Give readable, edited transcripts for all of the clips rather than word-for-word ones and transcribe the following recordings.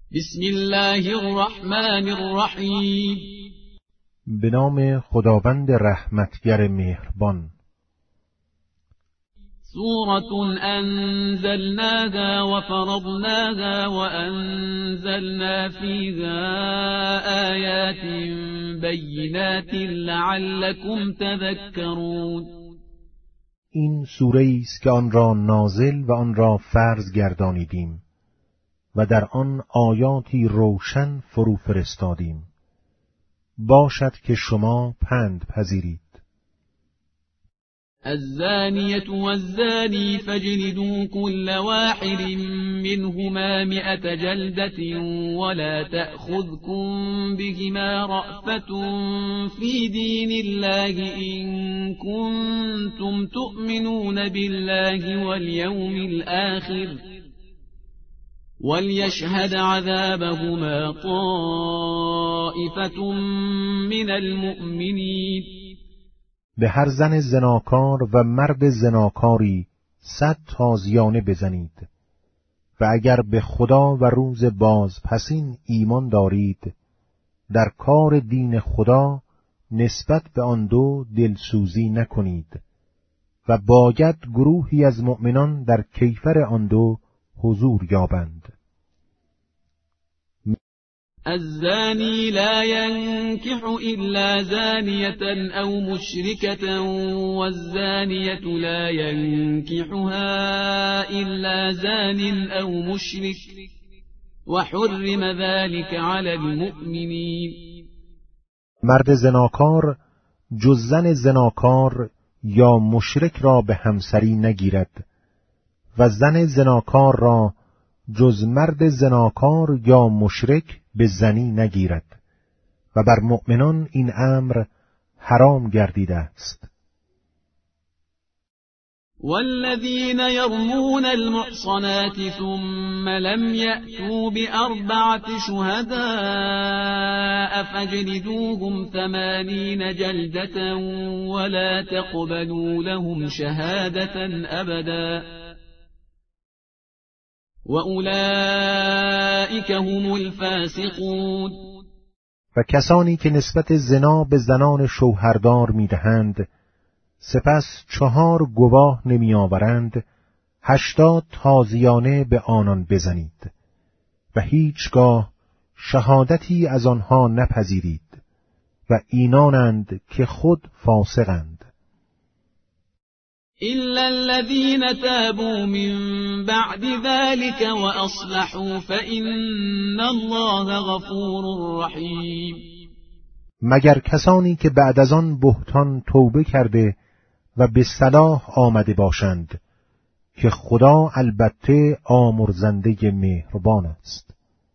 بسم الله الرحمن الرحیم. به نام خداوند رحمتگر مهربان. سورة أنزلناها وفرضناها وأنزلنا فيها آيات بينات لعلكم تذكرون. این سوره است که آن را نازل و آن را فرض گردانیدیم و در آن آیاتی روشن فرو فرستادیم، باشد که شما پند پذیرید. الزانية والزاني فاجلدوا كل واحد منهما 100 جلدة ولا تأخذكم بهما رأفة في دين الله إن كنتم تؤمنون بالله واليوم الآخر وليشهد عذابهما طائفة من المؤمنين. به هر زن زناکار و مرد زناکاری 100 تازیانه بزنید و اگر به خدا و روز بازپسین ایمان دارید در کار دین خدا نسبت به آن دو دلسوزی نکنید و باید گروهی از مؤمنان در کیفر آن دو حضور یابند. الزاني لا ينكح إلا زانية أو مشركة والزانية لا ينكحها إلا زان أو مشرك وحرم ذلك على المؤمنين. مرد زناکار جز زن زناکار یا مشرک را به همسری نگیرد و زن زناکار را جز مرد زناکار یا مشرک به زنی نگیرد و بر مؤمنان این امر حرام گردیده است. والذین یرمون المحصنات ثم لم یأتوا ب4 شهداء فاجلدوهم 80 جلدة ولا تقبلوا لهم شهادة أبدا وَأُولَئِكَ هُمُ الْفَاسِقُونَ. و کسانی که نسبت زنا به زنان شوهردار می‌دهند سپس 4 گواه نمی‌آورند 80 تازیانه به آنان بزنید و هیچگاه شهادتی از آنها نپذیرید و اینانند که خود فاسقند. إلا الذين تابوا من بعد ذلك وأصلحوا فإن الله غفور رحيم. مگر کسانی که بعد از آن بهتان توبه کرده و به صلاح آمده باشند که خدا البته آمرزنده مهربان است.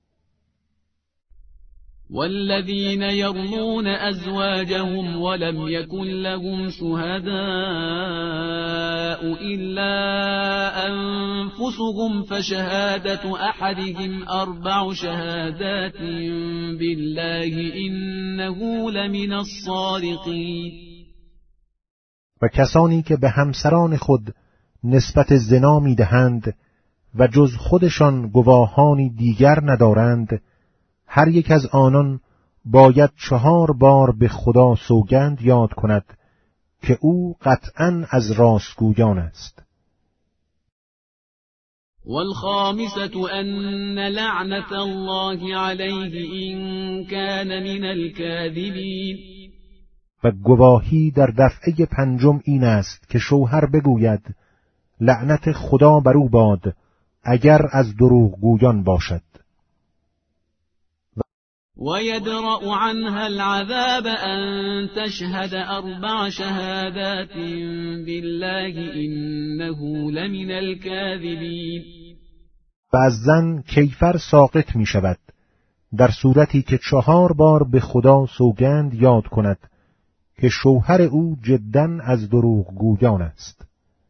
والذين يرمون أزواجهم ولم يكن لهم شهداء إلا أنفسهم فشهادة أحدهم 4 شهادات بالله إنه لمن الصادقين. و کسانی که به همسران خود نسبت زنا می‌دهند و جز خودشان گواهانی دیگر ندارند، هر یک از آنان باید 4 بار به خدا سوگند یاد کند که او قطعاً از راستگویان است. والخامسة أن لعنة الله عليه إن كان من الكاذبين. و گواهی در دفعه 5 این است که شوهر بگوید لعنت خدا بر او باد اگر از دروغگویان باشد. ويدرأ عنها العذاب أن تشهد 4 شهادات بالله إنه لمن الكاذبين. و از زن کیفر ساقط می شود در صورتی که 4 بار به خدا سوگند یاد کند که شوهر او جداً از دروغگویان است.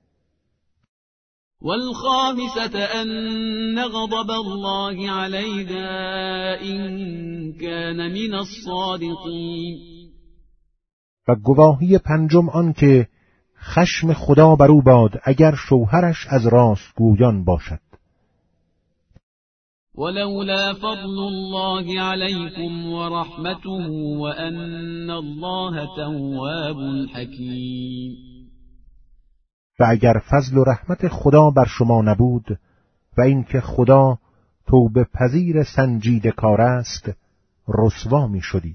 والخامسة أن غضب الله عليها إن كان من الصادقين. و گواهی 5 آن که خشم خدا بر او باد اگر شوهرش از راستگویان باشد. ولولا فضل الله عليكم ورحمته وأن الله تواب حکیم. و اگر فضل و رحمت خدا بر شما نبود و اینکه خدا توبه پذیر سنجیده کار است، رسوا می شدید.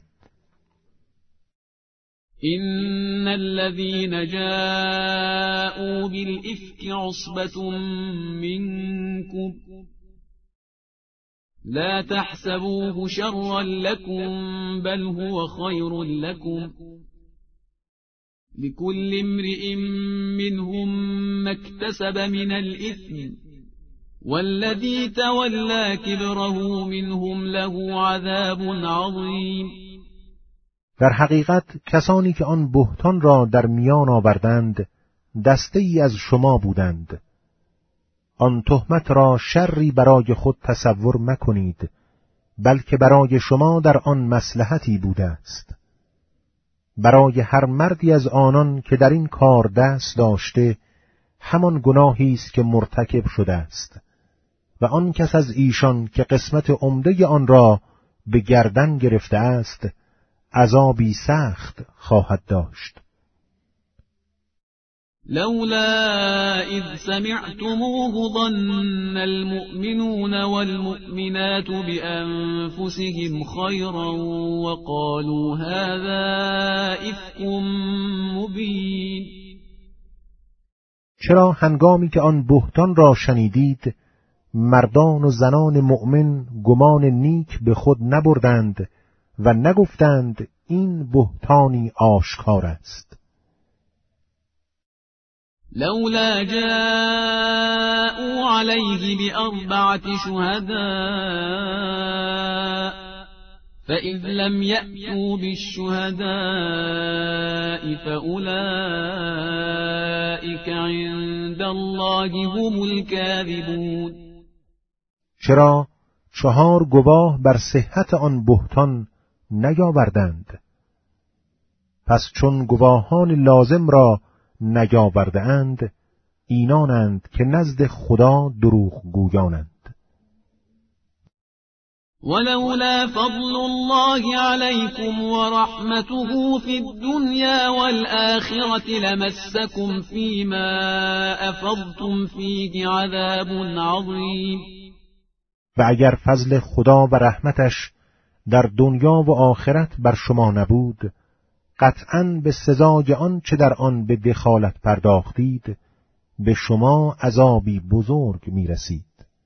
إن الذين جاءوا بالإفك عصبة منكم لا تحسبوه شرا لكم بل هو خير لكم لكل امرئ منهم ما اكتسب من الإثم والذي تولى كبره منهم له عذاب عظيم. در حقیقت کسانی که آن بهتان را در میان آوردند دسته ای از شما بودند. آن تهمت را شری برای خود تصور مکنید، بلکه برای شما در آن مصلحتی بوده است. برای هر مردی از آنان که در این کار دست داشته همان گناهی است که مرتکب شده است و آن کس از ایشان که قسمت عمده آن را به گردن گرفته است عذابی سخت خواهد داشت. لولا اذ سمعتموه ظن المؤمنون والمؤمنات بأنفسهم خيرا وقالوا هذا إفك مبين. چرا هنگامی که آن بهتان را شنیدید مردان و زنان مؤمن گمان نیک به خود نبردند و نگفتند این بهتانی آشکار است. لولا جاءوا عليه بأربعة شهداء فإذ لم يأتوا بالشهداء فأولئك عند الله هم الكاذبون. چرا 4 گواه بر صحت آن بهتان نیاوردند؟ پس چون گواهان لازم را نیاورده اند اینانند که نزد خدا دروغ گویانند. ولولا فضل الله عليكم ورحمته في الدنيا والآخرة لمسكم فيما أفضتم فيه عذاب عظيم. و اگر فضل خدا و رحمتش در دنیا و آخرت بر شما نبود قطعاً به سزای آن چه در آن به دخالت پرداختید به شما عذابی بزرگ می رسید.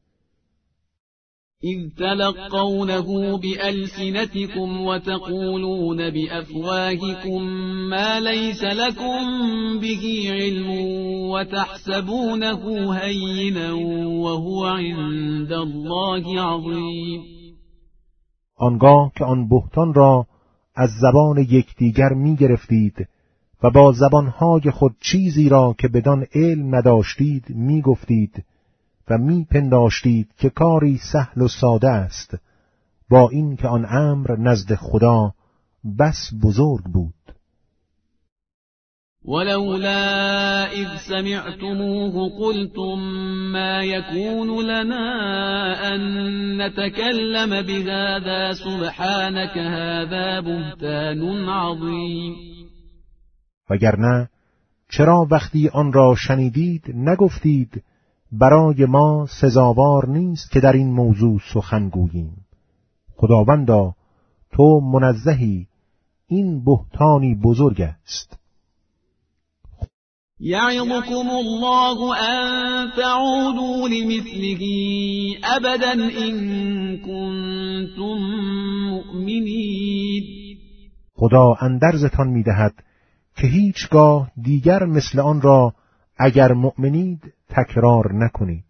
إذ تلقونه بألسنتكم وتقولون بأفواهكم ما ليس لكم به علم وتحسبونه هينا وهو عند الله عظيم. آنگاه که آن بهتان را از زبان یکدیگر می گرفتید و با زبانهای خود چیزی را که بدان علم نداشتید می گفتید و می پنداشتید که کاری سهل و ساده است، با این که آن امر نزد خدا بس بزرگ بود. ولولا اذ سمعتموه قلتم ما يكون لنا ان نتكلم بهذا سبحانك هذا بهتان عظیم. وگرنه چرا وقتی آن را شنیدید نگفتید برای ما سزاوار نیست که در این موضوع سخن گوییم؟ خداوندا تو منزهی، این بهتانی بزرگ است. یعظکم الله ان تعودوا لمثله ابدا ان کنتم مؤمنین. خدا اندرزتان می‌دهد که هیچگاه دیگر مثل آن را اگر مؤمنید تکرار نکنید.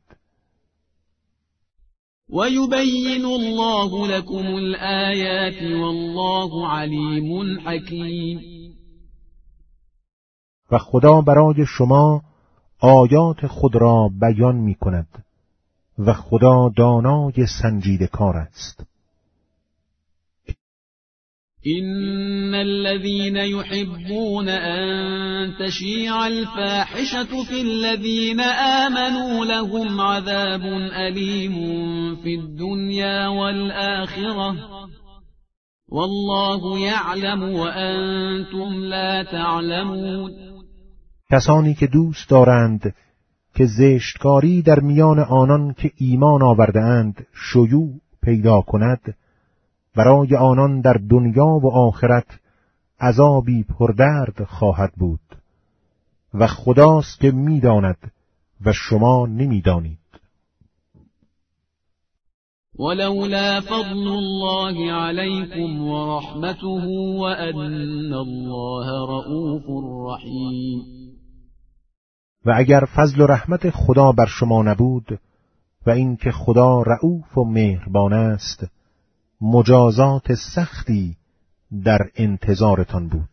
وَيُبَيِّنُ اللَّهُ لَكُمُ الْآيَاتِ وَاللَّهُ عَلِيمٌ حَكِيمٌ. و خدا برای شما آیات خود را بیان می کند و خدا دانای سنجیده کار است. إن الذين يحبون أن تشيع الفاحشة في الذين آمنوا لهم عذاب أليم في الدنيا والآخرة والله يعلم وأنتم لا تعلمون. کسانی که دوست دارند که زشتکاری در میان آنان که ایمان آورده‌اند شیوع پیدا کند، برای آنان در دنیا و آخرت عذابی پردرد خواهد بود و خداست که می‌داند و شما نمی‌دانید. ولولا فضل الله عليكم ورحمته وأن الله رؤوف رحیم. و اگر فضل و رحمت خدا بر شما نبود و اینکه خدا رؤوف و مهربان است، مجازات سختی در انتظارتان بود.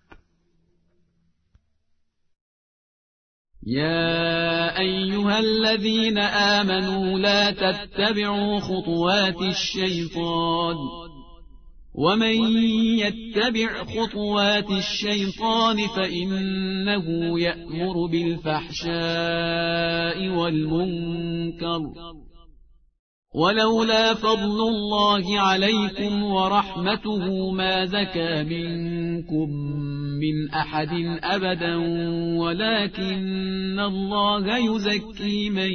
يا أيها الذين آمنوا لا تتبعوا خطوات الشيطان ومن يتبع خطوات الشيطان فإنه يأمر بالفحشاء والمنكر ولولا فضل الله عليكم ورحمته ما زكى منكم من أحد أبدا ولكن الله يزكي من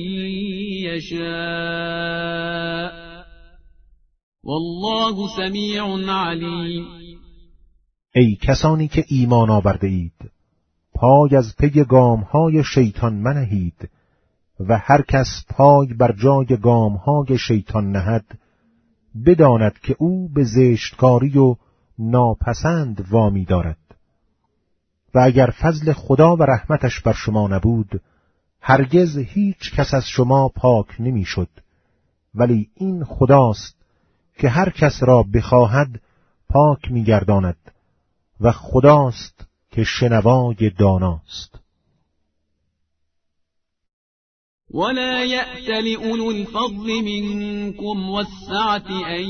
يشاء والله سمیع علیم. ای کسانی که ایمان آورده اید، پای از پی گامهای شیطان منهید و هر کس پای بر جای گامهای شیطان نهد، بداند که او به زشتکاری و ناپسند وامی دارد. و اگر فضل خدا و رحمتش بر شما نبود، هرگز هیچ کس از شما پاک نمیشد، ولی این خداست که هر کس را بخواهد پاک می‌گرداند و خداست که شنوای داناست. ولا يأتل أولو الفضل منكم والسعة أن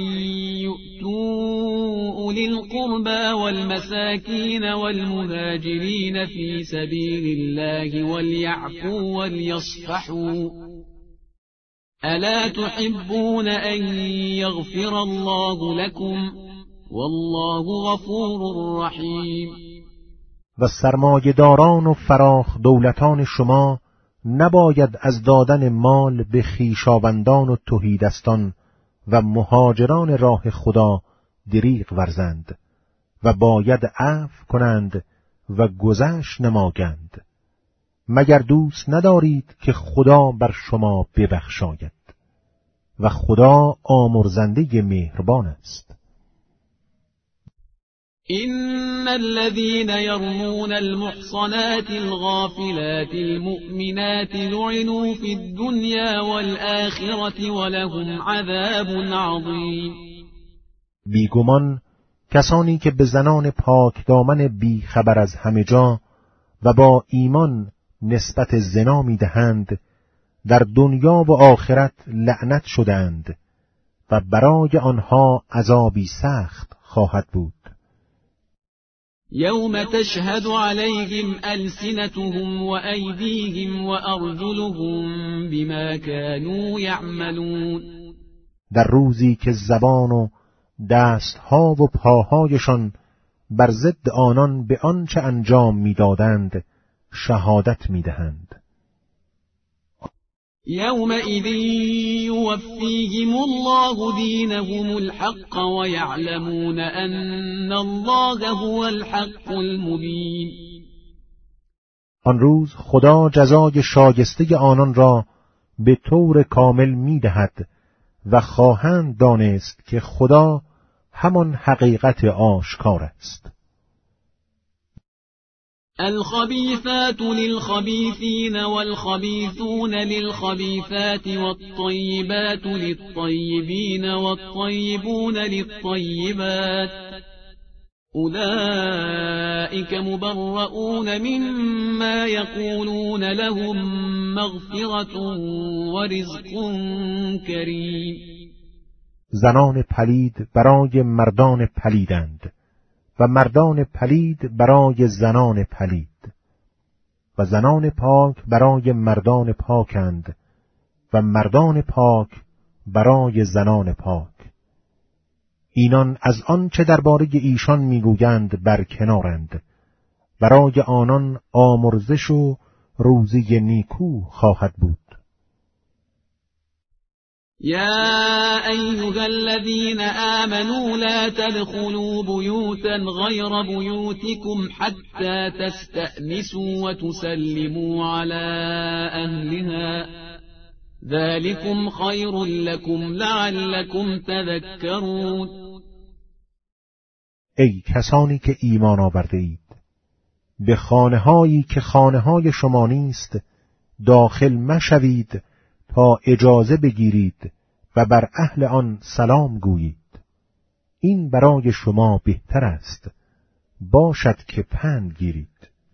يؤتوا أولي القربى والمساكين والمهاجرين في سبيل الله وليعفوا وليصفحوا ألا تحبون أن يغفر الله لكم والله غفور رحیم. و سرمایه‌داران و فراخ دولتان شما نباید از دادن مال به خویشاوندان و تهیدستان و مهاجران راه خدا دریغ ورزند و باید عفو کنند و گذشت نمایند، مگر دوست ندارید که خدا بر شما ببخشاید و خدا آمرزنده مهربان است. إن الذين يرمون المحصنات الغافلات المؤمنات لعنوا في الدنيا والآخرة ولهم عذاب عظيم. بیگمان کسانی که به زنان پاک دامن بی خبر از همه جا و با ایمان نسبت زنا می‌دهند، در دنیا و آخرت لعنت شدند و برای آنها عذابی سخت خواهد بود. يوم تشهد عليهم ألسنتهم وأيديهم وأرجلهم بما كانوا يعملون. در روزی که زبان و دستها و پاهایشان بر ضد آنان به آنچه انجام می‌دادند شهادت می‌دهند. يومئذ يوفيهم الله دينهم الحق ويعلمون أن الله هو الحق المبين. آن روز خدا جزای شایسته آنان را به طور کامل می‌دهد و خواهند دانست که خدا همان حقیقت آشکار است. الخبيثات للخبيثين والخبيثون للخبيثات والطيبات للطيبين والطيبون للطيبات أولئك مبرؤون مما يقولون لهم مغفرة ورزق كريم. زنان پلید برای مردان پلیدند و مردان پلید برای زنان پلید و زنان پاک برای مردان پاکند و مردان پاک برای زنان پاک. اینان از آن چه درباره ایشان میگویند برکنارند، برای آنان آمرزش و روزی نیکو خواهد بود. يا أيها الذين آمنوا لا تدخلوا بيوتا غير بيوتكم حتى تستأنسوا وتسلموا على أهلها ذلكم خير لكم لعلكم تذكرون. ای کسانی که ایمان آورده اید، به خانه‌هایی که خانه‌های شما نیست داخل مشوید تا اجازه بگیرید و بر اهل آن سلام گویید. این برای شما بهتر است، باشد که پند گیرید.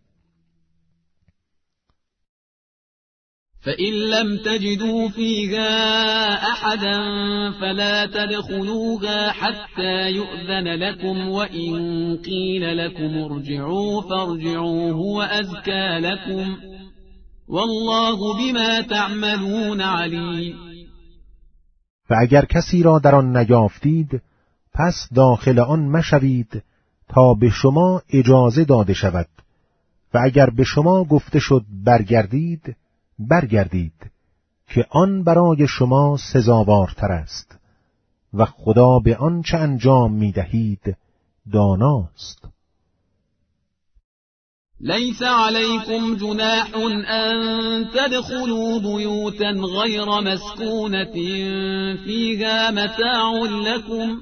فإن لم تجدوا فيها أحدا فلا تدخلوها حتى يؤذن لكم وإن قيل لكم ارجعوا فارجعوا هو أزكى لكم والله بما تعملون علیم. و اگر کسی را در آن نیافتید پس داخل آن مشوید تا به شما اجازه داده شود و اگر به شما گفته شد برگردید برگردید که آن برای شما سزاوارتر است و خدا به آن چه انجام می‌دهید داناست. ليس عليكم جناح أن تدخلوا بيوتا غير مسكونة فيها متاع لكم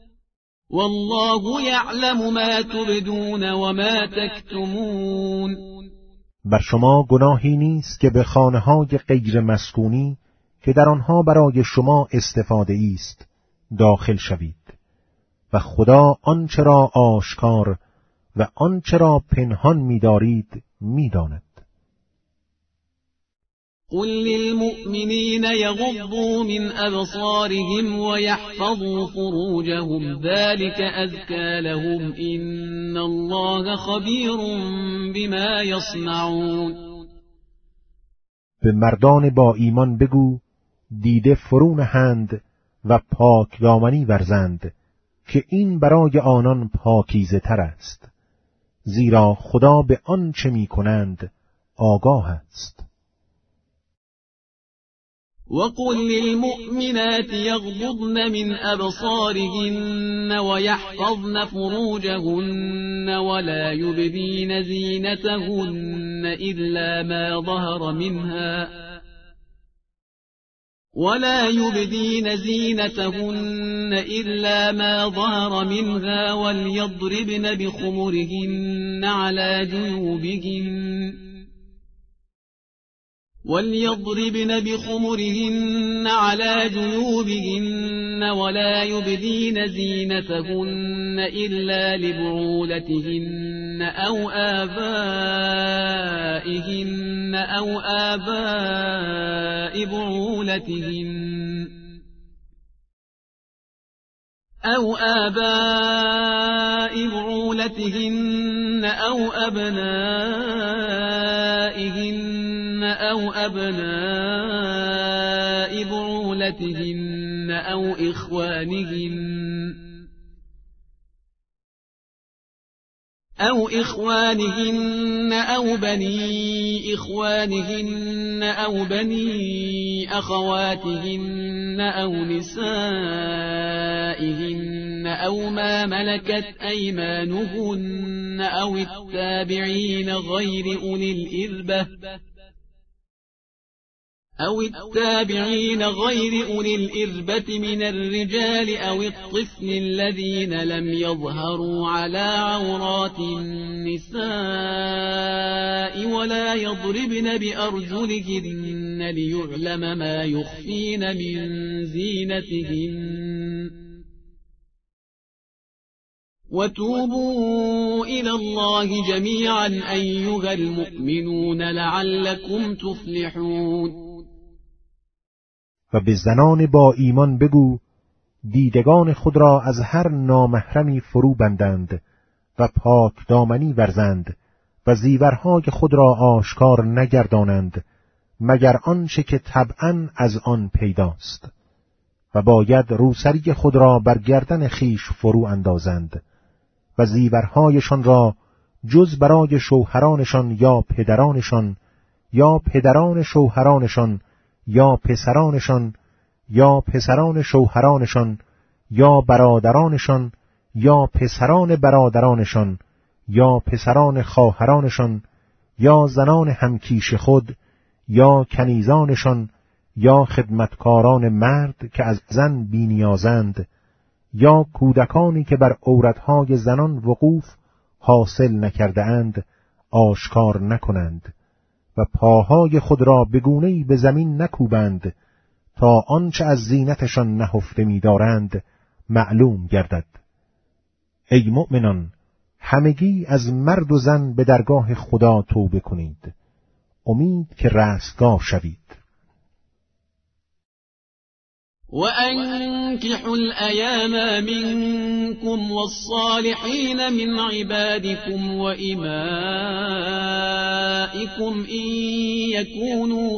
والله يعلم ما تبدون وما تكتمون. بر شما گناهی نیست که به خانه‌های غیر مسکونی که در آنها برای شما استفاده است داخل شوید و خدا آنچه را آشکار و آنچه را پنهان می‌دارید می‌داند. قل للمؤمنین یغضوا من ابصارهم ويحفظوا فروجهم ذلك ازكى لهم ان الله خبیر بما يصنعون. به مردان با ایمان بگو دیده فرو نهند و پاک دامنی ورزند که این برای آنان پاکیزه تر است، زیرا خدا به آن چه می کنند آگاه است. وقل للمؤمنات يغضضن من أبصارهن ويحفظن فروجهن ولا يبدين زينتهن إلا ما ظهر منها وليضربن بخمرهن على جيوبهن ولا يبدين زينتهن إلا لبعولتهن أو آباء بعولتهن أو أبنائهن أو أبناء بعولتهن أو إخوانهن أو بني إخوانهن أو بني أخواتهن أو نسائهن أو ما ملكت أيمانهن أو التابعين غير أولي الإربة من الرجال أو الطفل الذين لم يظهروا على عورات النساء ولا يضربن بأرجلهن ليعلم ما يخفين من زينتهن وتوبوا إلى الله جميعا أيها المؤمنون لعلكم تفلحون. و به زنان با ایمان بگو دیدگان خود را از هر نامحرمی فرو بندند و پاک دامنی ورزند و زیورهای خود را آشکار نگردانند مگر آنچه که طبعاً از آن پیداست، و باید روسری خود را بر گردن خیش فرو اندازند و زیورهایشان را جز برای شوهرانشان یا پدرانشان یا پدران شوهرانشان یا پسرانشان یا پسران شوهرانشان یا برادرانشان یا پسران برادرانشان یا پسران خواهرانشان یا زنان همکیش خود یا کنیزانشان یا خدمتکاران مرد که از زن بی‌نیازند یا کودکانی که بر عورتهای زنان وقوف حاصل نکرده اند آشکار نکنند و پاهای خود را به گونه‌ای به زمین نکوبند تا آنچه از زینتشان نهفته می‌دارند معلوم گردد. ای مؤمنان، همگی از مرد و زن به درگاه خدا توبه کنید، امید که رستگار شوید. وأنكحوا الأيام منكم والصالحين من عبادكم وإمائكم إن يكونوا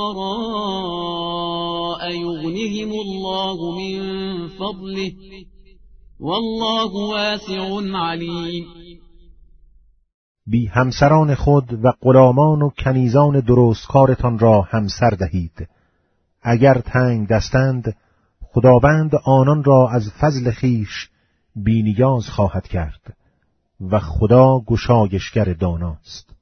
فقراء يغنهم الله من فضله والله واسع علیم. بی همسران خود و غلامان و کنیزان درستکارتان را همسر دهید. اگر تنگ دستند خداوند آنان را از فضل خیش بی‌نیاز خواهد کرد و خدا گشایشگر داناست.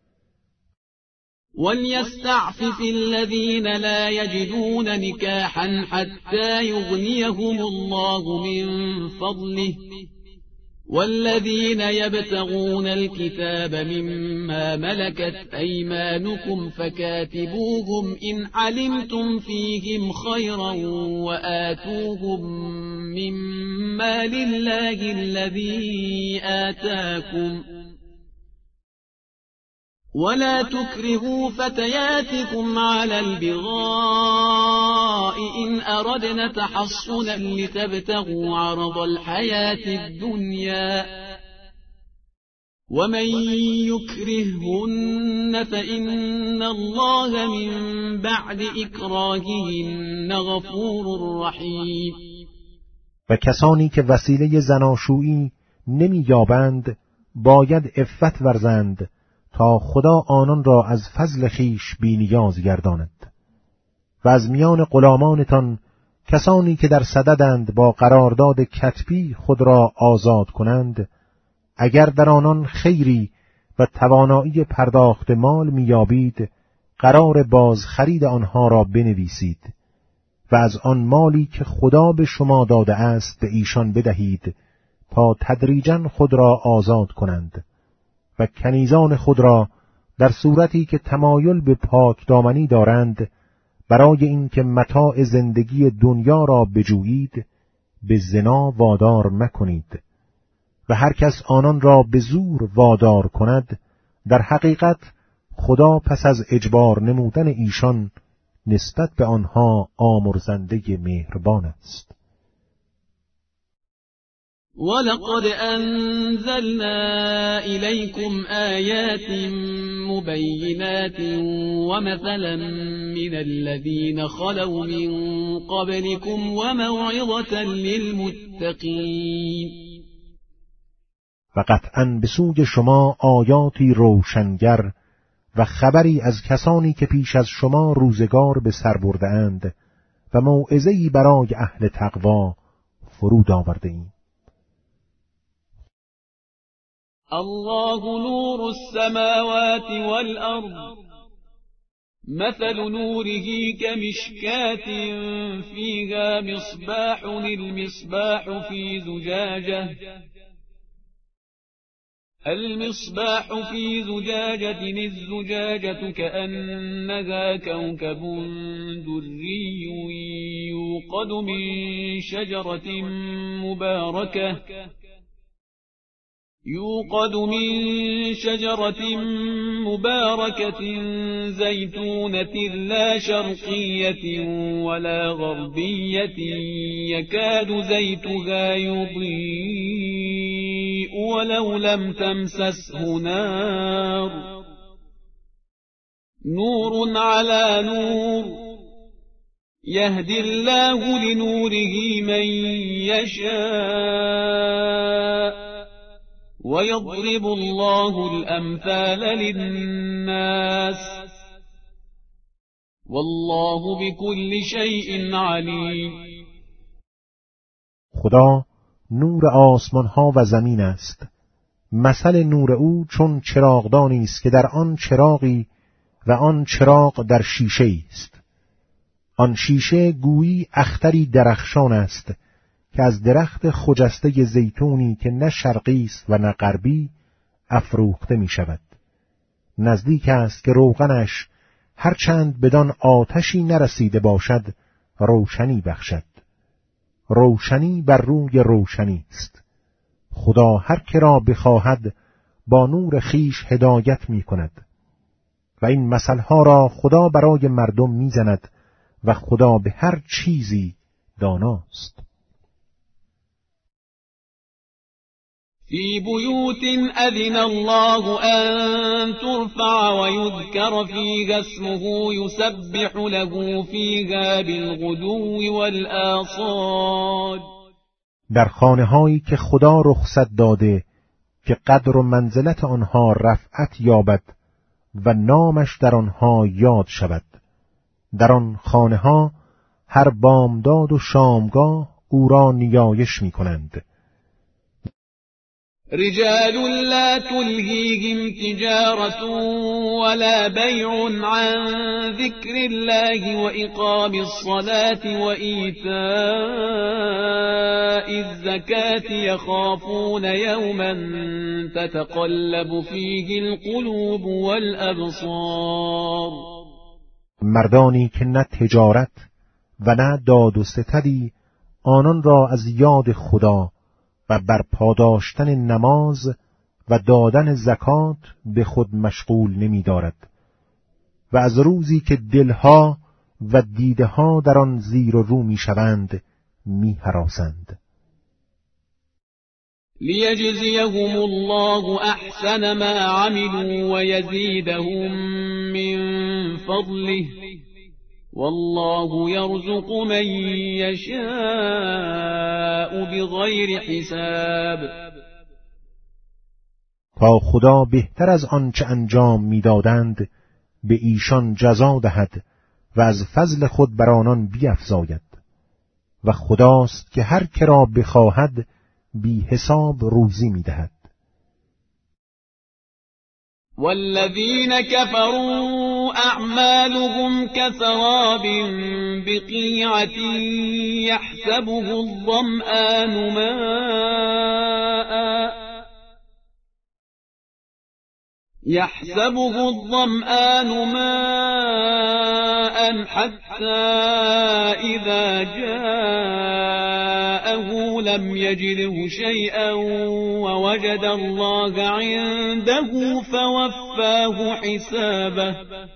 وَلْيَسْتَعْفِفِ الَّذِينَ لَا يَجِدُونَ نِكَاحًا حَتَّى يُغْنِيَهُمُ اللَّهُ مِنْ فَضْلِهِ وَالَّذِينَ يَبْتَغُونَ الْكِتَابَ مِمَّا مَلَكَتْ أَيْمَانُكُمْ فَكَاتِبُوهُمْ إِنْ عَلِمْتُمْ فِيهِمْ خَيْرًا وَآتُوهُمْ مِمَّا لِلَّهِ الَّذِي آتَاكُمْ ولا تكرهوا فتياتكم على البغاء إن أردنا تحصنا لتبتغوا عرض الحياة الدنيا ومن يكرههن فإن الله من بعد إكراههن غفور رحیم. و کسانی که وسیله زناشویی نمی یابند باید عفت ورزند تا خدا آنان را از فضل خیش بی‌نیاز گرداند. و از میان غلامانتان کسانی که در صددند با قرارداد کتبی خود را آزاد کنند، اگر در آنان خیری و توانایی پرداخت مال میابید قرار باز خرید آنها را بنویسید و از آن مالی که خدا به شما داده است به ایشان بدهید تا تدریجاً خود را آزاد کنند. و کنیزان خود را در صورتی که تمایل به پاک دامنی دارند برای اینکه متاع زندگی دنیا را بجویید به زنا وادار مکنید و هر کس آنان را به زور وادار کند در حقیقت خدا پس از اجبار نمودن ایشان نسبت به آنها آمرزنده مهربان است. وَلَقَدْ أَنزَلْنَا إِلَيْكُمْ آيَاتٍ مُبَيِّنَاتٍ وَمَثَلًا مِنَ الَّذِينَ خَلَوْا مِن قَبْلِكُمْ وَمَوْعِظَةً لِلْمُتَّقِينَ. و قطعاً به سوی شما آیاتی روشنگر و خبری از کسانی که پیش از شما روزگار به سر برده اند و موعظه‌ای برای اهل تقوا فرود آورده ایم. الله نور السماوات والأرض مثل نوره كمشكاة فيها مصباح المصباح في زجاجة الزجاجة كأنها كوكب دري يوقد من شجرة مباركة زيتونة لا شرقية ولا غربية يكاد زيتها يضيء ولو لم تمسسه نار نور على نور يهدي الله لنوره من يشاء ويضرب الله الأمثال للناس والله بكل شيء علیم. خدا نور آسمان ها و زمین است. مثل نور او چون چراغدانی است که در آن چراغی و آن چراغ در شیشه است. آن شیشه گویی اختری درخشان است که از درخت خجسته زیتونی که نه شرقی است و نه غربی افروخته می شود. نزدیک است که روغنش هرچند بدان آتشی نرسیده باشد روشنی بخشد. روشنی بر روی روشنی است. خدا هر که را بخواهد با نور خیش هدایت می کند و این مثلها را خدا برای مردم می زند و خدا به هر چیزی داناست. فی بیوت اذن الله ان ترفع و یذکر فیها اسمه یسبح له فیها بالغدو والآصال. در خانه‌هایی که خدا رخصت داده که قدر و منزلت آنها رفعت یابد و نامش در آنها یاد شود. در آن خانه‌ها هر بامداد و شامگاه او را نیایش می‌کنند. رجال لا تلهیهم تجارة ولا بیع عن ذکر الله وإقام الصلاة وإیتاء الزکاة یخافون یوما تتقلب فیه القلوب والأبصار. مردانی که نه تجارت و نه داد و ستدی آنان را از یاد خدا و بر پاداشتن نماز و دادن زکات به خود مشغول نمی دارد و از روزی که دلها و دیدها در آن زیر و رو می شوند می هراسند. لیجزیهم الله احسن ما عملوا و یزیدهم من فضله والله یرزق من یشاء بغیر حساب. تا خدا بهتر از آنچه انجام می‌دادند به ایشان جزا دهد و از فضل خود بر آنان بیفزاید و خداست که هر که را بخواهد بی حساب روزی می‌دهد. والذین كفروا اعمالهم كسراب بقيعة يحسبه الظمآن ماء حتى إذا جاءه لم يجده شيئا ووجد الله عنده فوفاه حسابه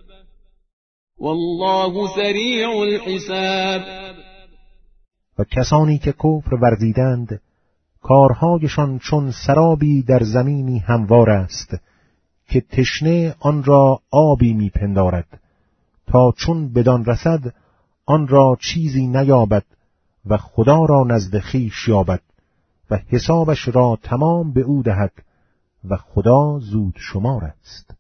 والله سریع الحساب. و کسانی که کفر ورزیدند کارهایشان چون سرابی در زمینی هموار است که تشنه آن را آبی میپندارد تا چون بدان رسد آن را چیزی نیابد و خدا را نزد خویش یابد و حسابش را تمام به او دهد و خدا زود شمار است.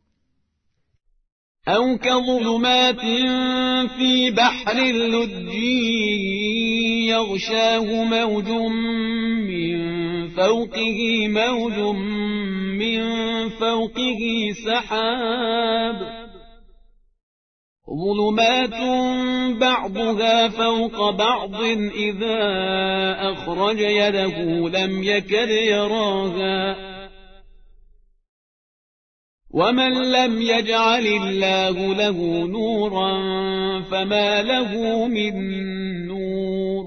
او كظلمات في بحر اللجي يغشاه موج من فوقه موج من فوقه سحاب ظلمات بعضها فوق بعض إذا أخرج يده لم يكد يراها ومن لم يجعل الله له نورا فما له من نور.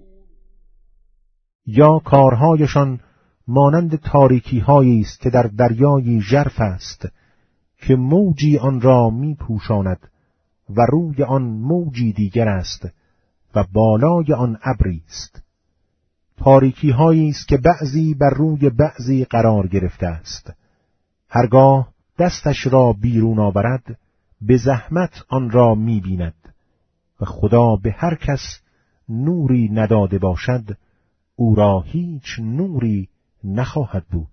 یا کارهایشان مانند تاریکی هایی است که در دریایی ژرف است که موجی آن را می پوشاند و روی آن موجی دیگر است و بالای آن ابری است. تاریکی هایی است که بعضی بر روی بعضی قرار گرفته است. هرگاه دستش را بیرون آورد به زحمت آن را می بیند و خدا به هر کس نوری نداده باشد او را هیچ نوری نخواهد بود.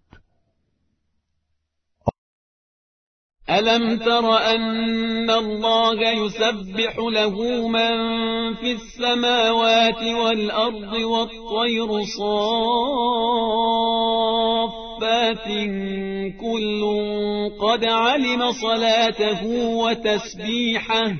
ألم تر أن الله يسبح له من في السماوات والأرض والطير صافات كل قد علم صلاته وتسبيحه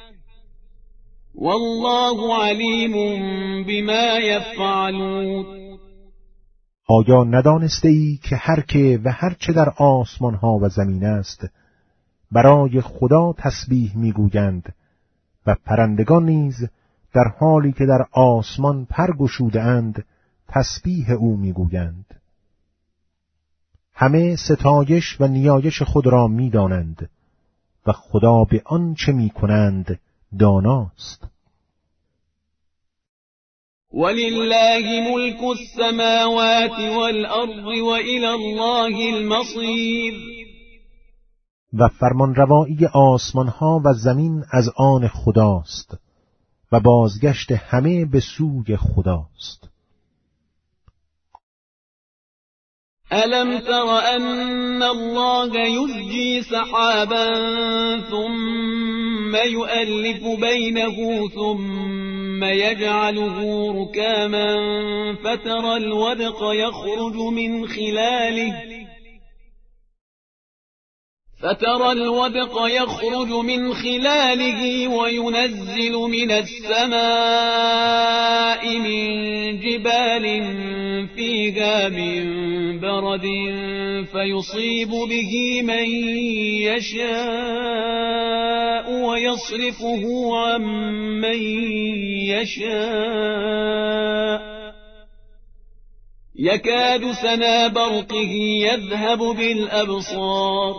والله عليم بما يفعلون. آیا ندانسته ای که هر که و هر چه در آسمان ها و زمین است برای خدا تسبیح میگویند و پرندگان نیز در حالی که در آسمان پر گشوده اند تسبیح او میگویند. همه ستایش و نیایش خود را میدانند و خدا به آنچه میکنند داناست. ولله ملك السماوات والأرض وإلى الله المصير. و فرمانروایی آسمان ها و زمین از آن خداست و بازگشت همه به سوی خداست. ألم تر أن الله يزجي سحابا ثم يؤلف بينه ثم يجعله ركاما فترى الودق يخرج من خلاله وينزل من السماء من جبال فيها من برد فيصيب به من يشاء ويصرفه عن من يشاء يكاد سنا برقه يذهب بالأبصار.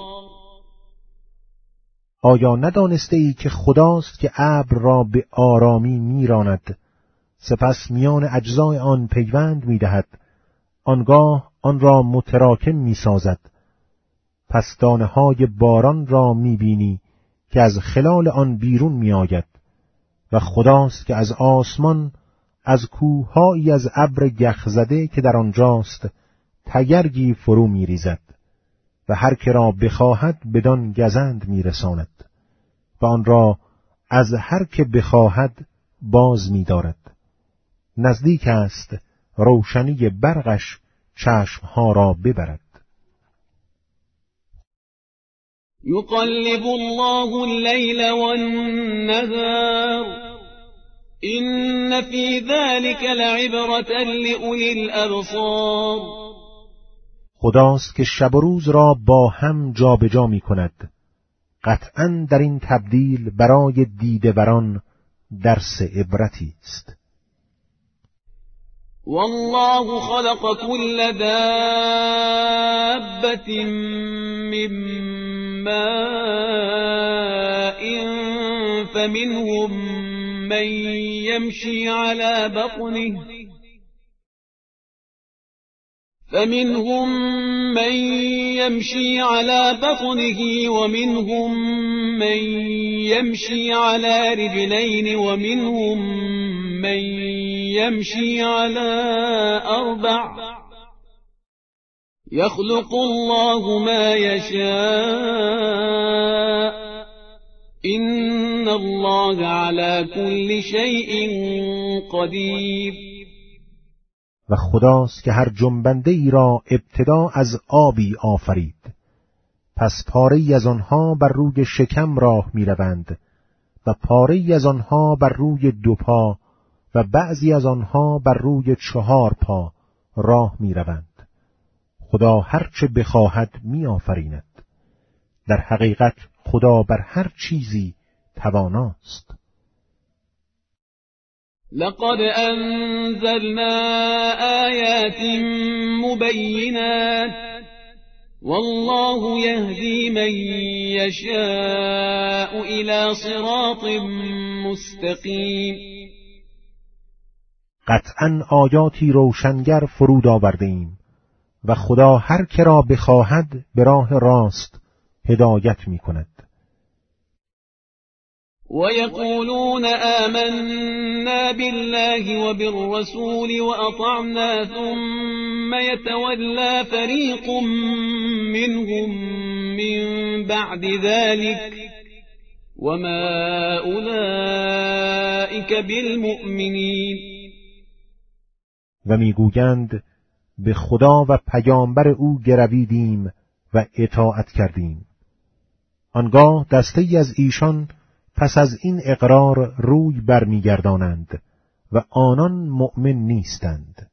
آیا ندانسته ای که خداست که ابر را به آرامی میراند سپس میان اجزای آن پیوند میدهد آنگاه آن را متراکم میسازد پس دانه های باران را میبینی که از خلال آن بیرون میآید و خداست که از آسمان از کوههایی از ابر یخ زده که در آنجاست تگرگی فرو میریزد و هر که را بخواهد بدان گزند میرساند و آن را از هر که بخواهد باز می‌دارد. نزدیک است روشنی برقش چشمها را ببرد. يقلب الله الليل والنهار إن في ذلك لعبرة لأولي الأبصار. خداست که شب و روز را با هم جابجا می کند. قطعاً در این تبدیل برای دیده‌وران درس عبرتی است. والله خلق كل دابة من ماء فمنهم من يمشي على بطنه ومنهم من يمشي على رجلين ومنهم من يمشي على أربع يخلق الله ما يشاء إن الله على كل شيء قدير. و خداست که هر جنبنده ای را ابتدا از آبی آفرید پس پاره‌ای از آنها بر روی شکم راه می‌روند و پاره‌ای از آنها بر روی 2 پا و بعضی از آنها بر روی 4 پا راه می‌روند. خدا هر چه بخواهد می‌آفریند. در حقیقت خدا بر هر چیزی تواناست. لقد أنزلنا آيات مبينات والله يهدي من يشاء إلى صراط مستقيم. قطعاً آیاتی روشنگر فرود آوردیم و خدا هر که را بخواهد به راه راست هدایت می کند. وَيَقُولُونَ آمَنَّا بِاللَّهِ وَبِالرَّسُولِ وَأَطَعْنَا ثُمَّ يَتَوَلَّى فَرِيقٌ مِّنْهُم مِّن بَعْدِ ذَلِكَ وَمَا أُولَئِكَ بِالْمُؤْمِنِينَ. و میگویند به خدا و پیامبر او گرویدیم و اطاعت کردیم. آنگاه دسته‌ای از ایشان پس از این اقرار روی برمیگردانند و آنان مؤمن نیستند.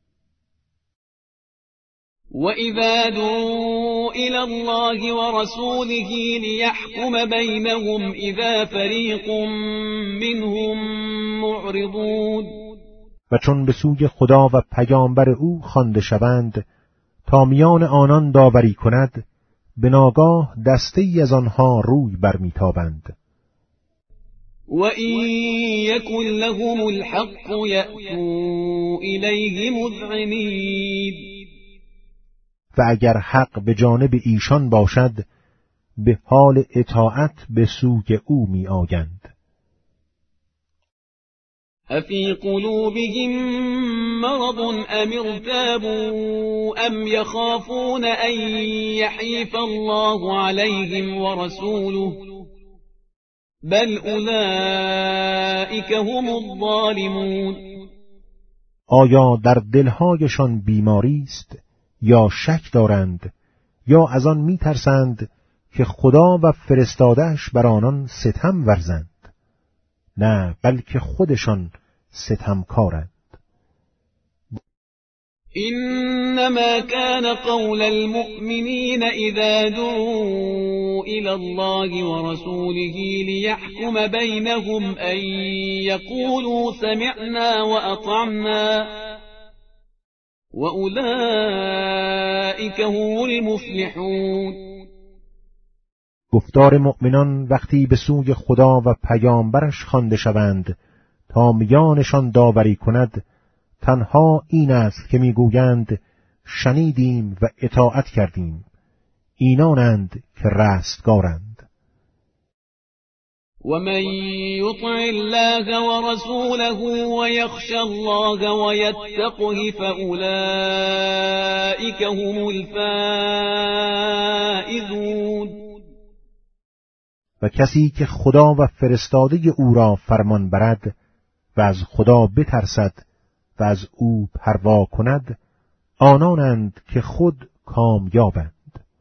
وَإِذَا دُعُوا إِلَى اللَّهِ وَرَسُولِهِ لِيَحْكُمَ بَيْنَهُمْ إِذَا فَرِيقٌ مِّنْهُم مُّعْرِضُونَ. و چون به سوی خدا و پیامبر او خوانده شوند تا میان آنان داوری کند، به ناگاه دسته‌ای از آنها روی برمیتابند. وَإِن يَكُن لَّهُمُ الْحَقُّ يَأْتُوا إِلَيْهِ مُذْعِنِينَ. و اگر حق به جانب ایشان باشد به حال اطاعت به سوی او می آیند. أَفِي قُلُوبِهِم مَّرَضٌ أَمِ ارْتَابُوا أَمْ يَخَافُونَ أَن يَحِيفَ اللَّهُ عَلَيْهِمْ وَرَسُولُهُ بَلْ أُولَئِكَ هُمُ الظَّالِمُونَ. آیا در دلهایشان بیماری است یا شک دارند یا از آن می ترسند که خدا و فرستاده‌اش بر آنان ستم ورزند؟ نه، بلکه خودشان ستمکارند. إنما كان قول المؤمنين إذا دعوا إلى الله ورسوله ليحكم بينهم أن يقولوا سمعنا وأطعنا وأولئك هم المفلحون. گفتار مؤمنان وقتی به سوی خدا و پیامبرش خوانده شوند تا میانشان داوری کند تنها این است که میگویند شنیدیم و اطاعت کردیم. اینانند که رستگارند. ومن يطع الله ورسوله ويخشى الله ويتقه فأولئك هم الفائزون. و کسی که خدا و فرستاده او را فرمان برد و از خدا بترسد و از او پروا کند آنانند که خود کامیابند.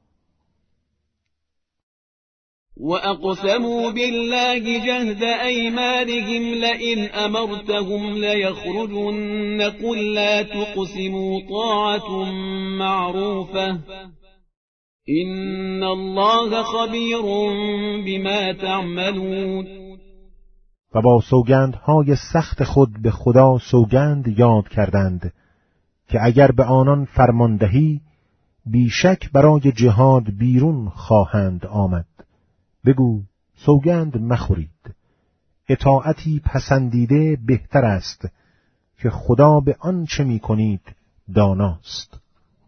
وَأَقْسَمُوا بِاللَّهِ جَهْدَ أَيْمَانِهِمْ لَئِنْ أَمَرْتَهُمْ لَيَخْرُجُنَّ قُل لَّا تُقْسِمُوا طَاعَةٌ مَّعْرُوفَةٌ إِنَّ اللَّهَ خَبِيرٌ بِمَا تَعْمَلُونَ. و با سوگندهای سخت خود به خدا سوگند یاد کردند که اگر به آنان فرمان دهی بیشک برای جهاد بیرون خواهند آمد. بگو سوگند مخورید. اطاعتی پسندیده بهتر است که خدا به آنچه می کنید داناست.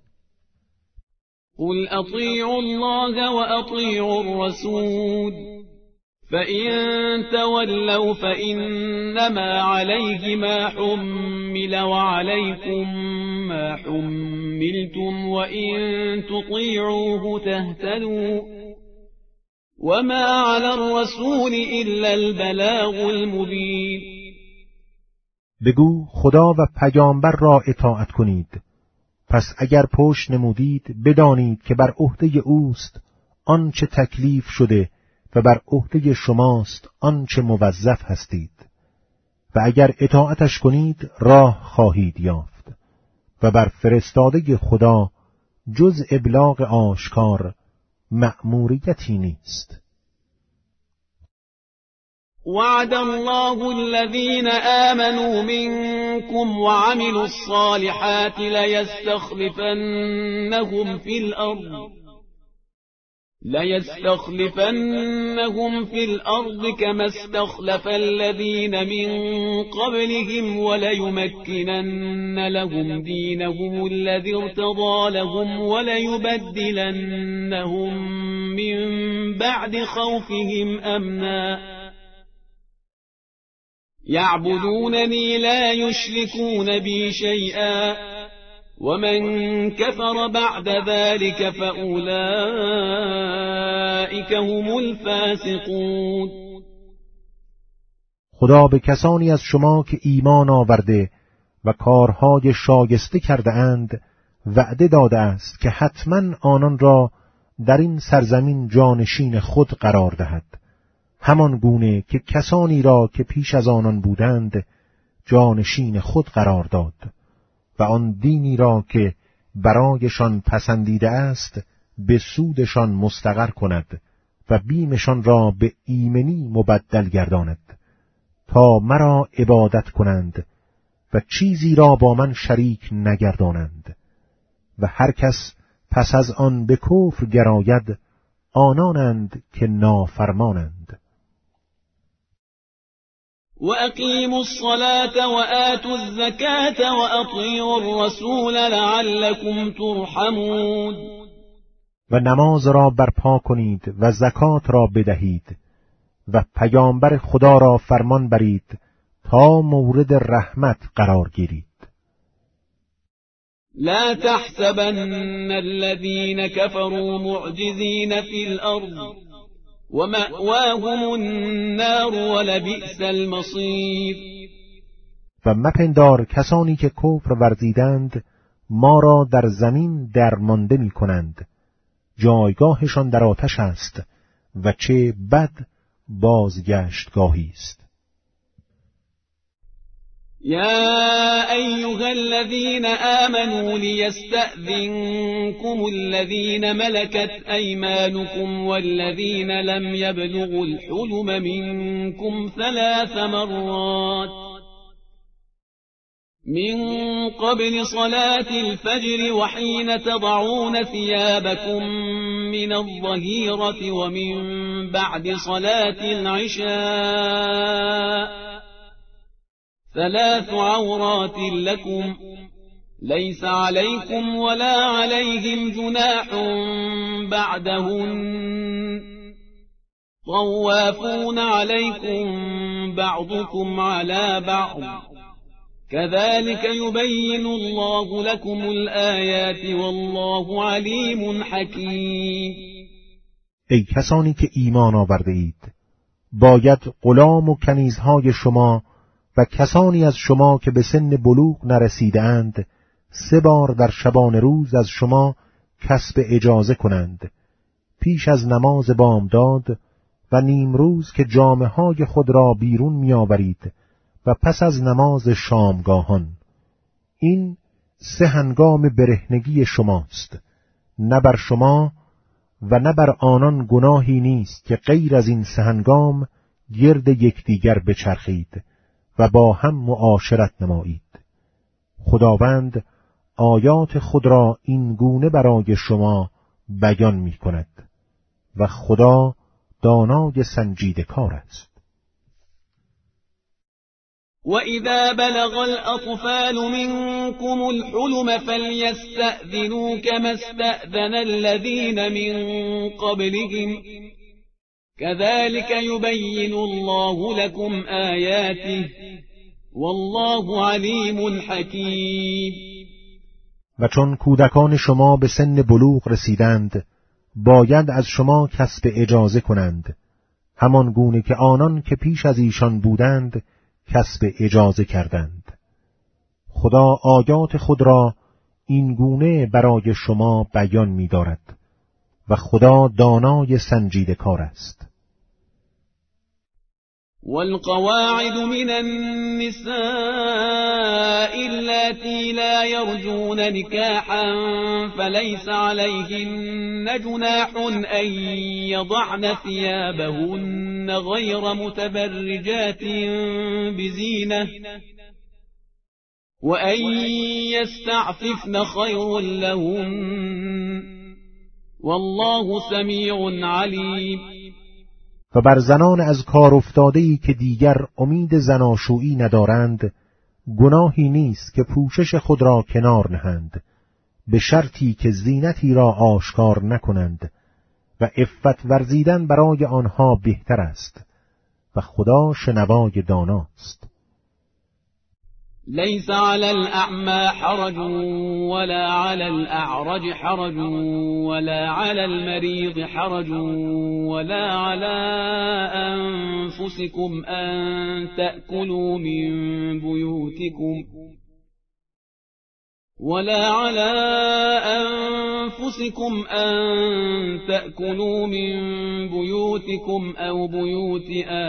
قل اطیعوا الله وأطیعوا الرسول فإن تولوا فإنما عليه ما حمل وعليكم ما حملتم وإن تطيعوه تهتدوا وما على الرسول إلا البلاغ المبين. بگو خدا و پیامبر را اطاعت کنید، پس اگر پشت نمودید بدانید که بر عهده اوست آنچه تکلیف شده و بر عهده شماست آنچه موظف هستید و اگر اطاعتش کنید راه خواهید یافت و بر فرستاده خدا جز ابلاغ آشکار مأموریتی نیست. وعد الله الذين آمنوا منكم وعملوا الصالحات ليستخلفنهم في الأرض لَيَسْتَخْلِفَنَّهُمْ فِي الْأَرْضِ كَمَا اسْتَخْلَفَ الَّذِينَ مِنْ قَبْلِهِمْ وَلَيُمَكِّنَنَّ لَهُمْ دِينَهُمُ الَّذِي ارْتَضَىٰ لَهُمْ وَلَيُبَدِّلَنَّهُمْ مِنْ بَعْدِ خَوْفِهِمْ أَمْنًا يَعْبُدُونَنِي لَا يُشْرِكُونَ بِي شَيْئًا ومن كفر بعد ذلك فأولئك هم الفاسقون. خدا به کسانی از شما که ایمان آورده و کارهای شایسته کرده اند وعده داده است که حتما آنان را در این سرزمین جانشین خود قرار دهد، همان گونه که کسانی را که پیش از آنان بودند جانشین خود قرار داد و آن دینی را که برایشان پسندیده است به سودشان مستقر کند و بیمشان را به ایمنی مبدل گرداند تا مرا عبادت کنند و چیزی را با من شریک نگردانند و هر کس پس از آن به کفر گراید آنانند که نافرمانند. وَأَقِيمُوا الصَّلَاةَ وَآتُوا الزَّكَاةَ وَأَطِیعُوا الرَّسُولَ لَعَلَّکُمْ تُرْحَمُونَ. و نماز را برپا کنید و زکات را بدهید و پیامبر خدا را فرمان برید تا مورد رحمت قرار گیرید. لا تحسبن الذين كفروا معجزين في الأرض ومأواهم النار ولبئس المصير. و مپندار کسانی که کفر ورزیدند ما را در زمین درمانده می کنند، جایگاهشان در آتش است و چه بد بازگشتگاهی است. يا أيها الذين آمنوا ليستأذنكم الذين ملكت أيمانكم والذين لم يبلغوا الحلم منكم 3 مرات من قبل صلاة الفجر وحين تضعون ثيابكم من الظهيرة ومن بعد صلاة العشاء 3 عورات لكم ليس عليكم ولا عليهم جناح بعدهن طوافون عليكم بعضكم على بعض كذلك يبين الله لكم الآيات والله عليم حكيم. ای کسانی که ایمان آورده اید، باید غلام و کنیزهای شما و کسانی از شما که به سن بلوغ نرسیده اند 3 بار در شبان روز از شما کسب اجازه کنند، پیش از نماز بامداد و نیم روز که جامه‌های خود را بیرون می‌آورید و پس از نماز شامگاهان. این 3 هنگام برهنگی شماست، نه بر شما و نه بر آنان گناهی نیست که غیر از این 3 هنگام گرد یکدیگر بچرخید و با هم معاشرت نمایید. خداوند آیات خود را این گونه برای شما بیان می کند و خدا دانای سنجیده کار است. وَإِذَا بَلَغَ الْأَطْفَالُ مِنكُمُ الْحُلُمَ فَلْيَسْتَأْذِنُوا كَمَا اسْتَأْذَنَ الَّذِينَ مِن قَبْلِهِمْ كَذَلِكَ يُبَيِّنُ اللَّهُ لَكُمْ آيَاتِهِ وَاللَّهُ عَلِيمٌ حَكِيمٌ. و چون کودکان شما به سن بلوغ رسیدند باید از شما کسب اجازه کنند، همان گونه که آنان که پیش از ایشان بودند کسب اجازه کردند. خدا آیات خود را این گونه برای شما بیان می دارد و خدا دانای سنجیده کار است. والقواعد من النساء اللاتي لا يرجون نكاحا فليس عليهن جناح أن يضعن ثيابهن غير متبرجات بزينة وأن يستعففن خير لهن والله سمیع علیم. و بر زنان از کار افتاده‌ای که دیگر امید زناشویی ندارند گناهی نیست که پوشش خود را کنار نهند، به شرطی که زینتی را آشکار نکنند و عفت ورزیدن برای آنها بهتر است و خدا شنوای داناست. ليس على الأعمى حرج ولا على الأعرج حرج ولا على المريض حرج ولا على أنفسكم أن تأكلوا من بيوتكم أو بيوت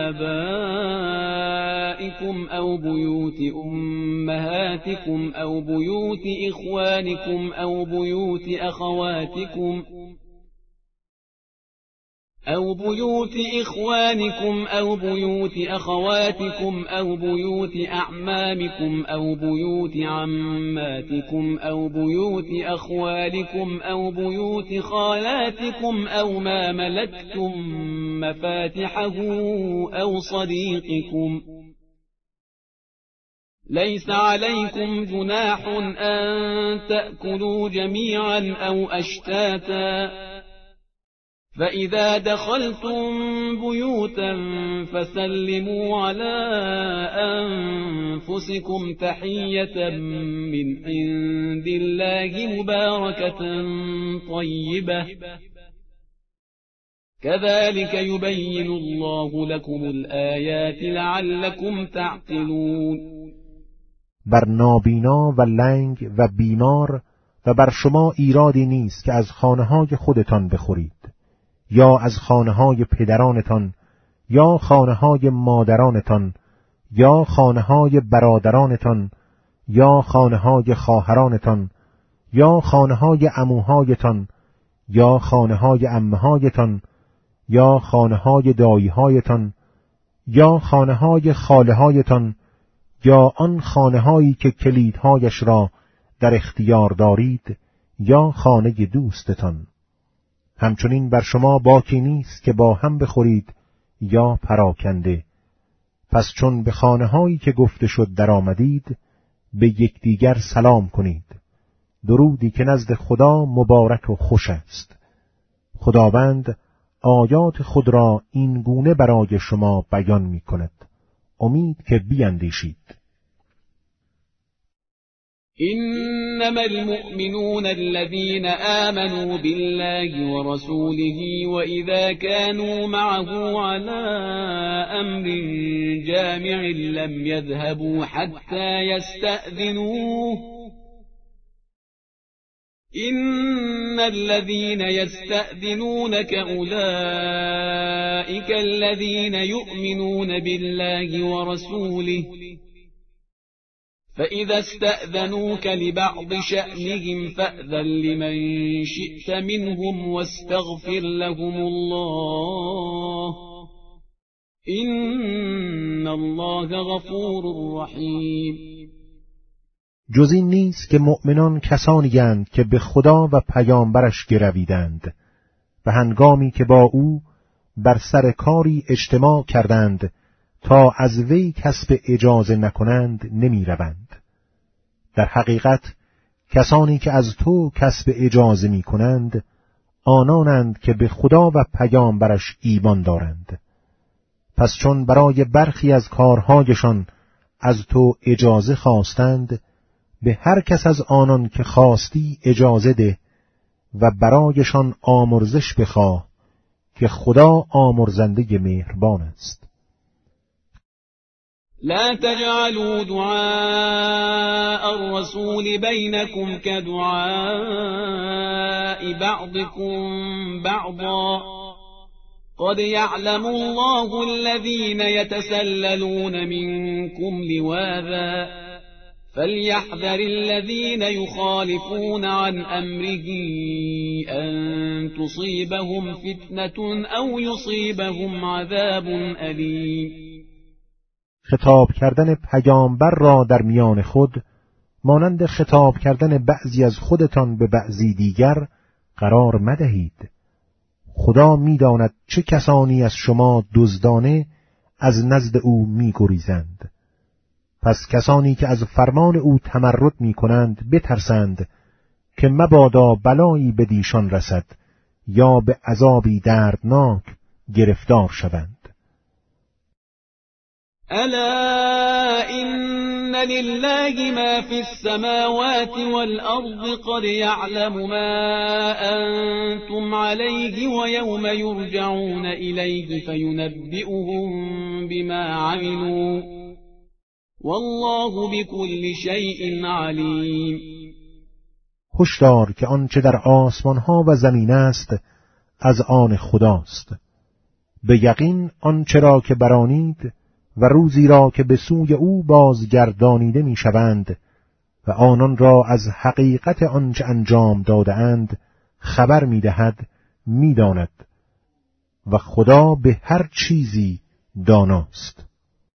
آبائكم أو بيوت أمهاتكم أو بيوت إخوانكم أو بيوت أخواتكم أو بيوت أخواتكم أو بيوت أعمامكم أو بيوت عماتكم أو بيوت أخوالكم أو بيوت خالاتكم أو ما ملكتم مفاتحه أو صديقكم. ليس عليكم جناح أن تأكلوا جميعا أو أشتاتا، فإذا دخلتم بيوتا فسلموا على أنفسكم تحية من عند الله مباركة طيبة، كذلك يبين الله لكم الآيات لعلكم تعقلون. بر نابینا و لنگ و بیمار و بر شما ایرادی نیست که از خانه‌های خودتان بخورید، یا از خانه‌های پدرانتان، یا خانه‌های مادرانتان، یا خانه‌های برادرانتان، یا خانه‌های خواهرانتان، یا خانه‌های عموهایتان، یا خانه‌های عمه‌هایتان، یا خانه‌های دایی‌هایتان، یا خانه‌های خاله‌هایتان، یا آن خانه‌هایی که کلیدهایش را در اختیار دارید، یا خانه دوستتان. همچنین بر شما باکی نیست که با هم بخورید یا پراکنده. پس چون به خانه‌هایی که گفته شد در آمدید، به یکدیگر سلام کنید، درودی که نزد خدا مبارک و خوش است. خداوند آیات خود را این گونه برای شما بیان می کند. امید که بیندیشید. إنما المؤمنون الذين آمنوا بالله ورسوله وإذا كانوا معه على أمر جامع لم يذهبوا حتى يستأذنوه إن الذين يستأذنونك أولئك الذين يؤمنون بالله ورسوله فإذا استأذنوك لبعض شأنهم فأذن لمن شئت منهم واستغفر لهم الله إن الله غفور رحیم. جز این نیست که مؤمنان کسانی اند که به خدا و پیامبرش گرویدند و هنگامی که با او بر سر کاری اجتماع کردند تا از وی کسب اجازه نکنند نمی روند. در حقیقت کسانی که از تو کسب اجازه می کنند آنانند که به خدا و پیامبرش ایمان دارند. پس چون برای برخی از کارهایشان از تو اجازه خواستند، به هر کس از آنان که خواستی اجازه ده و برایشان آمرزش بخواه که خدا آمرزنده مهربان است. لا تجعلوا دعاء الرسول بينكم كدعاء بعضكم بعضا قد يعلم الله الذين يتسللون منكم لواذا فليحذر الذين يخالفون عن أمره أن تصيبهم فتنة أو يصيبهم عذاب أليم. خطاب کردن پیامبر را در میان خود مانند خطاب کردن بعضی از خودتان به بعضی دیگر قرار مدهید. خدا می‌داند چه کسانی از شما دزدانه از نزد او می‌گریزند. پس کسانی که از فرمان او تمرد می‌کنند بترسند که مبادا بلایی به دیشان رسد یا به عذابی دردناک گرفتار شوند. الا ان لله ما في السماوات والارض قد يعلم ما انتم عليه ويوم يرجعون اليه فينبئهم بما عملوا والله بكل شيء عليم. هشدار که آنچه در آسمان‌ها و زمین است از آن خداست. به یقین آنچه را که برانید و روزی را که به سوی او بازگردانیده می‌شوند و آنان را از حقیقت آنچه انجام داده‌اند خبر می‌دهد می‌داند و خدا به هر چیزی داناست.